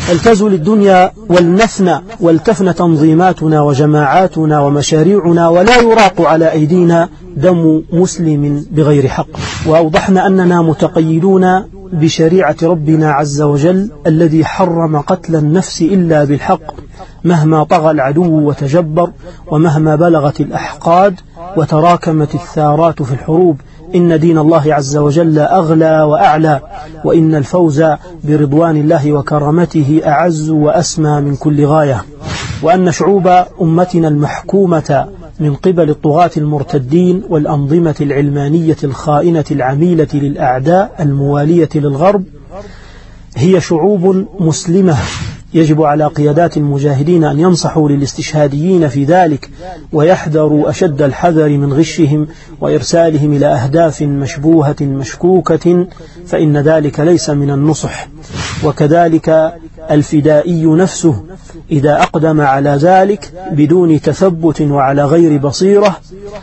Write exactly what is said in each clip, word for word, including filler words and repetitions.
التزل الدنيا ولنفنى ولتفنى تنظيماتنا وجماعاتنا ومشاريعنا، ولا يراق على أيدينا دم مسلم بغير حق. وأوضحنا أننا متقيدون بشريعة ربنا عز وجل الذي حرم قتل النفس إلا بالحق، مهما طغى العدو وتجبر، ومهما بلغت الأحقاد وتراكمت الثارات في الحروب. إن دين الله عز وجل أغلى وأعلى، وإن الفوز برضوان الله وكرامته أعز وأسمى من كل غاية. وأن شعوب أمتنا المحكومة من قبل الطغاة المرتدين والأنظمة العلمانية الخائنة العميلة للأعداء الموالية للغرب هي شعوب مسلمة، يجب على قيادات المجاهدين أن ينصحوا للاستشهاديين في ذلك، ويحذروا أشد الحذر من غشهم وإرسالهم إلى أهداف مشبوهة مشكوكة، فإن ذلك ليس من النصح. وكذلك الفدائي نفسه إذا أقدم على ذلك بدون تثبت وعلى غير بصيرة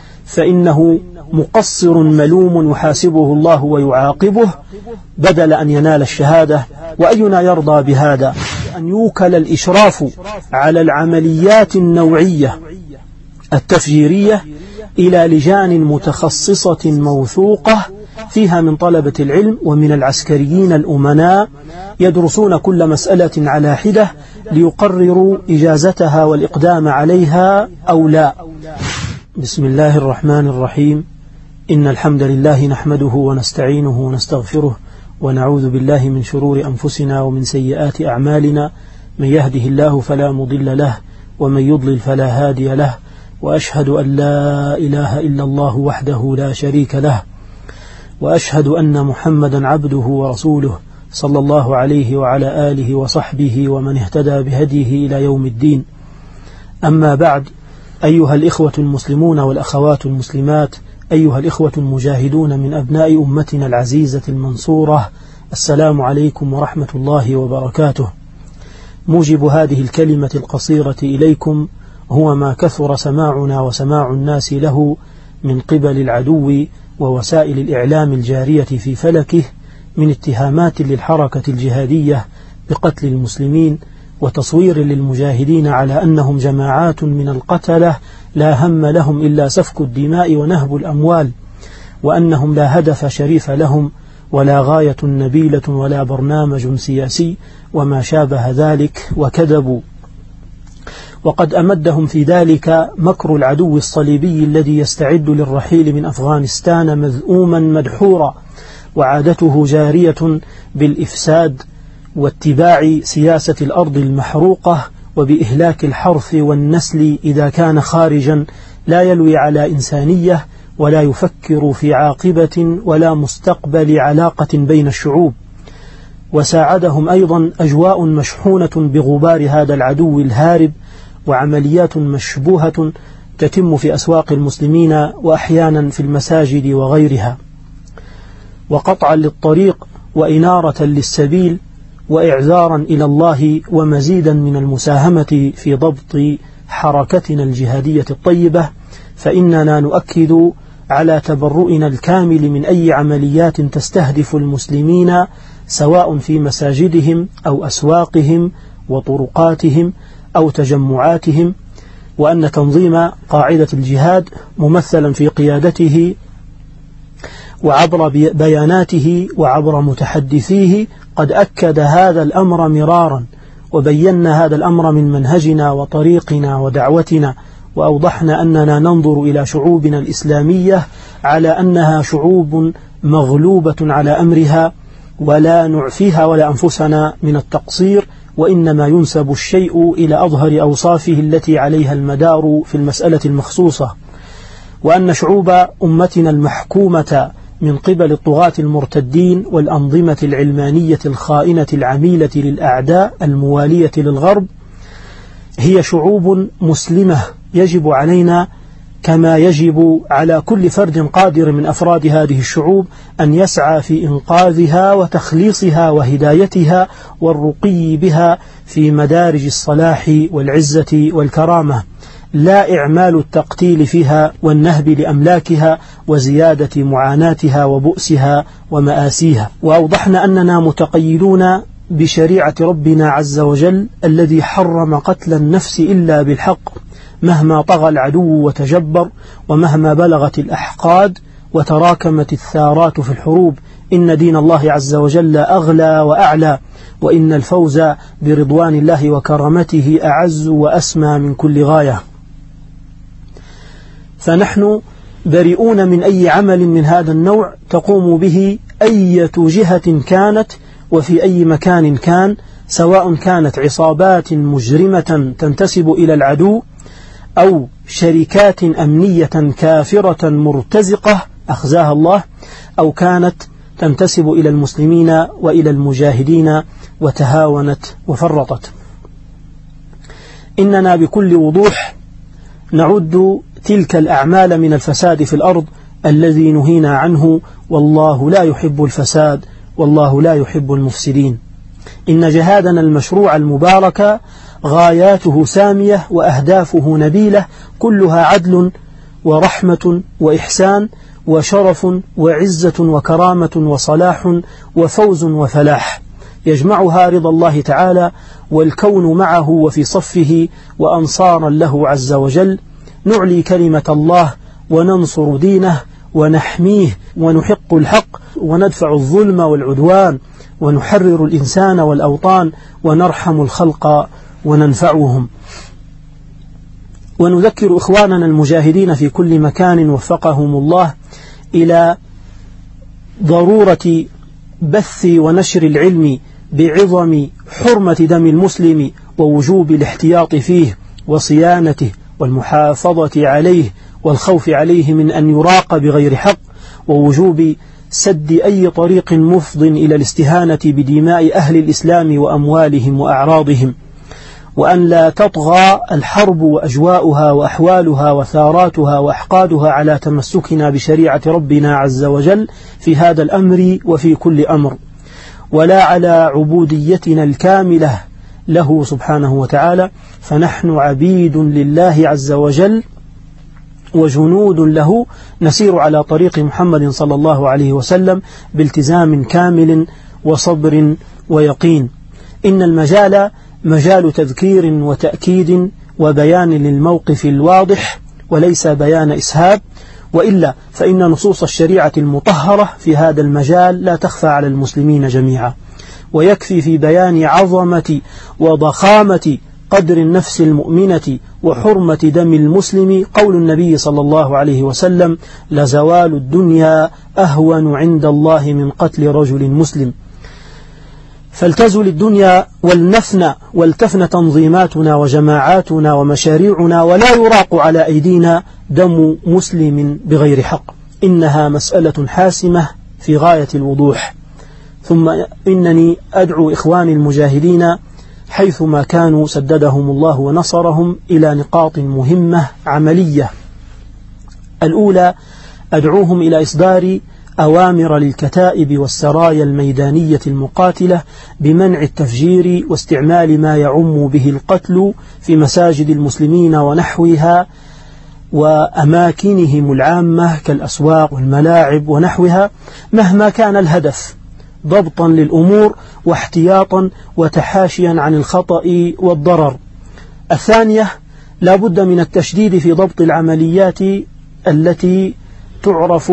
فإنه مقصر ملوم يحاسبه الله ويعاقبه بدل أن ينال الشهادة. وأينا يرضى بهذا؟ أن يوكل الإشراف على العمليات النوعية التفجيرية إلى لجان متخصصة موثوقة فيها من طلبة العلم ومن العسكريين الأمناء يدرسون كل مسألة على حدة ليقرروا إجازتها والإقدام عليها أو لا. بسم الله الرحمن الرحيم. إن الحمد لله نحمده ونستعينه ونستغفره، ونعوذ بالله من شرور أنفسنا ومن سيئات أعمالنا، من يهده الله فلا مضل له ومن يضلل فلا هادي له، وأشهد أن لا إله إلا الله وحده لا شريك له، وأشهد أن محمدا عبده ورسوله صلى الله عليه وعلى آله وصحبه ومن اهتدى بهديه إلى يوم الدين. أما بعد، أيها الإخوة المسلمون والأخوات المسلمات، أيها الإخوة المجاهدون من أبناء أمتنا العزيزة المنصورة، السلام عليكم ورحمة الله وبركاته. موجب هذه الكلمة القصيرة إليكم هو ما كثر سماعنا وسماع الناس له من قبل العدو ووسائل الإعلام الجارية في فلكه من اتهامات للحركة الجهادية بقتل المسلمين، وتصوير للمجاهدين على أنهم جماعات من القتلة لا هم لهم إلا سفك الدماء ونهب الأموال، وأنهم لا هدف شريف لهم ولا غاية نبيلة ولا برنامج سياسي وما شابه ذلك، وكذبوا. وقد أمدهم في ذلك مكر العدو الصليبي الذي يستعد للرحيل من أفغانستان مذءوما مدحورا، وعادته جارية بالإفساد واتباع سياسة الأرض المحروقة وبإهلاك الحرث والنسل إذا كان خارجا لا يلوي على إنسانية ولا يفكر في عاقبة ولا مستقبل علاقة بين الشعوب. وساعدهم أيضا أجواء مشحونة بغبار هذا العدو الهارب، وعمليات مشبوهة تتم في أسواق المسلمين وأحيانا في المساجد وغيرها، وقطعا للطريق وإنارة للسبيل وإعذارا إلى الله ومزيدا من المساهمة في ضبط حركتنا الجهادية الطيبة. فإننا نؤكد على تبرؤنا الكامل من أي عمليات تستهدف المسلمين سواء في مساجدهم أو أسواقهم وطرقاتهم أو تجمعاتهم، وأن تنظيم قاعدة الجهاد ممثلا في قيادته وعبر بياناته وعبر متحدثيه قد أكد هذا الأمر مرارا، وبينا هذا الأمر من منهجنا وطريقنا ودعوتنا، وأوضحنا أننا ننظر إلى شعوبنا الإسلامية على أنها شعوب مغلوبة على أمرها، ولا نعفيها ولا أنفسنا من التقصير، وإنما ينسب الشيء إلى أظهر أوصافه التي عليها المدار في المسألة المخصوصة. وأن شعوب أمتنا المحكومة من قبل الطغاة المرتدين والأنظمة العلمانية الخائنة العميلة للأعداء الموالية للغرب هي شعوب مسلمة، يجب علينا كما يجب على كل فرد قادر من أفراد هذه الشعوب أن يسعى في إنقاذها وتخليصها وهدايتها والرقي بها في مدارج الصلاح والعزة والكرامة، لا إعمال التقتيل فيها والنهب لأملاكها وزيادة معاناتها وبؤسها ومآسيها. وأوضحنا أننا متقيدون بشريعة ربنا عز وجل الذي حرم قتل النفس إلا بالحق مهما طغى العدو وتجبر، ومهما بلغت الأحقاد وتراكمت الثارات في الحروب. إن دين الله عز وجل أغلى وأعلى، وإن الفوز برضوان الله وكرامته أعز وأسمى من كل غاية. فنحن بريئون من أي عمل من هذا النوع تقوم به أي جهة كانت وفي أي مكان كان، سواء كانت عصابات مجرمة تنتسب إلى العدو أو شركات أمنية كافرة مرتزقة أخزاها الله، أو كانت تنتسب إلى المسلمين وإلى المجاهدين وتهاونت وفرطت. إننا بكل وضوح نعد تلك الأعمال من الفساد في الأرض الذي نهينا عنه، والله لا يحب الفساد والله لا يحب المفسدين. إن جهادنا المشروع المبارك غاياته سامية وأهدافه نبيلة، كلها عدل ورحمة وإحسان وشرف وعزة وكرامة وصلاح وفوز وفلاح، يجمعها رضا الله تعالى والكون معه وفي صفه وأنصارا له عز وجل. نعلي كلمة الله وننصر دينه ونحميه ونحق الحق وندفع الظلم والعدوان ونحرر الإنسان والأوطان ونرحم الخلق وننفعهم. ونذكر إخواننا المجاهدين في كل مكان وفقهم الله إلى ضرورة بث ونشر العلم بعظم حرمة دم المسلم ووجوب الاحتياط فيه وصيانته والمحافظة عليه والخوف عليه من أن يراق بغير حق، ووجوب سد أي طريق مفض إلى الاستهانة بدماء أهل الإسلام وأموالهم وأعراضهم، وأن لا تطغى الحرب وأجواؤها وأحوالها وثاراتها وأحقادها على تمسكنا بشريعة ربنا عز وجل في هذا الأمر وفي كل أمر، ولا على عبوديتنا الكاملة له سبحانه وتعالى، فنحن عبيد لله عز وجل وجنود له، نسير على طريق محمد صلى الله عليه وسلم بالتزام كامل وصبر ويقين. إن المجال مجال تذكير وتأكيد وبيان للموقف الواضح وليس بيان إسهاب، وإلا فإن نصوص الشريعة المطهرة في هذا المجال لا تخفى على المسلمين جميعا، ويكفي في بيان عظمة وضخامة قدر النفس المؤمنة وحرمة دم المسلم قول النبي صلى الله عليه وسلم: لزوال الدنيا أهون عند الله من قتل رجل مسلم. فلتزل الدنيا ولنفنى ولتفنى تنظيماتنا وجماعاتنا ومشاريعنا، ولا يراق على أيدينا دم مسلم بغير حق. إنها مسألة حاسمة في غاية الوضوح. ثم إنني أدعو إخواني المجاهدين حيثما كانوا سددهم الله ونصرهم إلى نقاط مهمة عملية. الأولى، أدعوهم إلى إصدار أوامر للكتائب والسرايا الميدانية المقاتلة بمنع التفجير واستعمال ما يعم به القتل في مساجد المسلمين ونحوها وأماكنهم العامة كالأسواق والملاعب ونحوها، مهما كان الهدف، ضبطا للأمور واحتياطا وتحاشيا عن الخطأ والضرر. الثانية، لا بد من التشديد في ضبط العمليات التي تعرف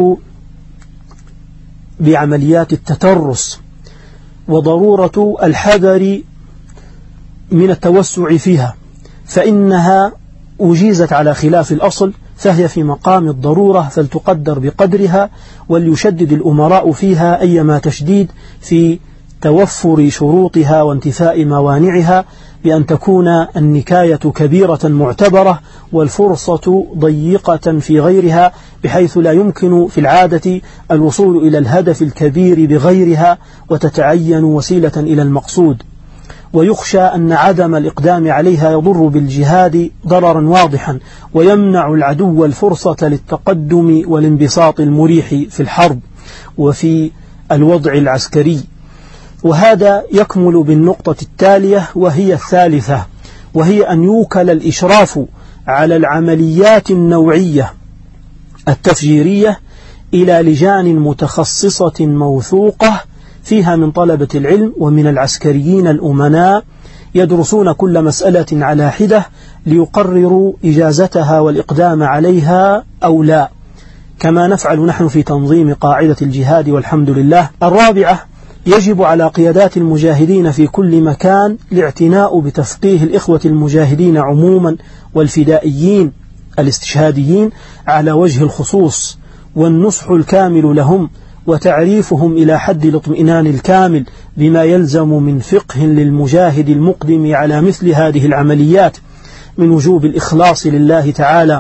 بعمليات التترس، وضرورة الحذر من التوسع فيها، فإنها أجيزت على خلاف الأصل، فهي في مقام الضرورة فلتقدر بقدرها، وليشدد الأمراء فيها أيما تشديد في توفر شروطها وانتفاء موانعها، بأن تكون النكاية كبيرة معتبرة والفرصة ضيقة في غيرها، بحيث لا يمكن في العادة الوصول إلى الهدف الكبير بغيرها وتتعين وسيلة إلى المقصود. ويخشى أن عدم الإقدام عليها يضر بالجهاد ضررا واضحا، ويمنع العدو الفرصة للتقدم والانبساط المريح في الحرب وفي الوضع العسكري. وهذا يكمل بالنقطة التالية وهي الثالثة، وهي أن يوكل الإشراف على العمليات النوعية التفجيرية إلى لجان متخصصة موثوقة فيها من طلبة العلم ومن العسكريين الأمناء يدرسون كل مسألة على حدة ليقرروا إجازتها والإقدام عليها أو لا، كما نفعل نحن في تنظيم قاعدة الجهاد والحمد لله. الرابعة، يجب على قيادات المجاهدين في كل مكان الاعتناء بتفقيه الإخوة المجاهدين عموما والفدائيين الاستشهاديين على وجه الخصوص، والنصح الكامل لهم وتعريفهم إلى حد الاطمئنان الكامل بما يلزم من فقه للمجاهد المقدم على مثل هذه العمليات من وجوب الإخلاص لله تعالى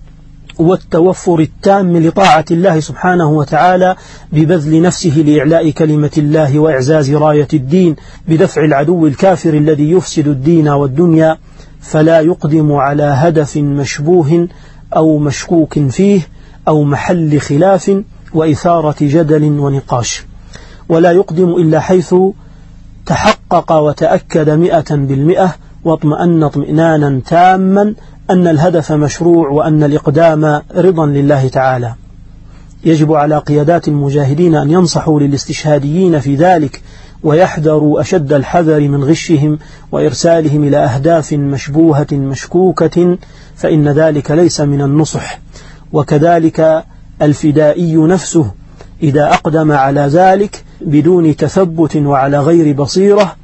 والتوفر التام لطاعة الله سبحانه وتعالى ببذل نفسه لإعلاء كلمة الله وإعزاز راية الدين بدفع العدو الكافر الذي يفسد الدين والدنيا، فلا يقدم على هدف مشبوه أو مشكوك فيه أو محل خلاف وإثارة جدل ونقاش، ولا يقدم إلا حيث تحقق وتأكد مئة بالمئة واطمأن اطمئنانا تاما أن الهدف مشروع وأن الإقدام رضا لله تعالى. يجب على قيادات المجاهدين أن ينصحوا للاستشهاديين في ذلك ويحذروا أشد الحذر من غشهم وإرسالهم إلى أهداف مشبوهة مشكوكة، فإن ذلك ليس من النصح. وكذلك الفدائي نفسه إذا أقدم على ذلك بدون تثبت وعلى غير بصيرة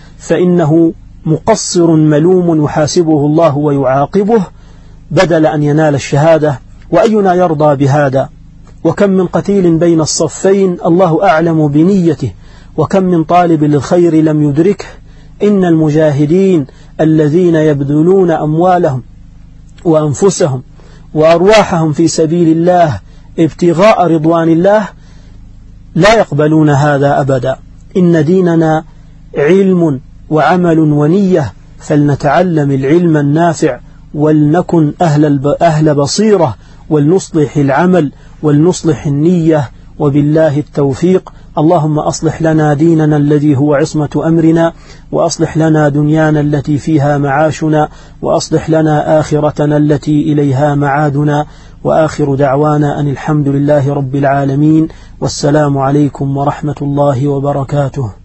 فإنه مقصر ملوم يحاسبه الله ويعاقبه بدل أن ينال الشهادة، وأينا يرضى بهذا؟ وكم من قتيل بين الصفين الله أعلم بنيته، وكم من طالب للخير لم يدركه. إن المجاهدين الذين يبذلون أموالهم وأنفسهم وأرواحهم في سبيل الله ابتغاء رضوان الله لا يقبلون هذا أبدا. إن ديننا علم وعمل ونية، فلنتعلم العلم النافع ولنكن أهل, أهل بصيرة ولنصلح العمل ولنصلح النية، وبالله التوفيق. اللهم أصلح لنا ديننا الذي هو عصمة أمرنا، وأصلح لنا دنيانا التي فيها معاشنا، وأصلح لنا آخرتنا التي إليها معادنا. وآخر دعوانا أن الحمد لله رب العالمين، والسلام عليكم ورحمة الله وبركاته.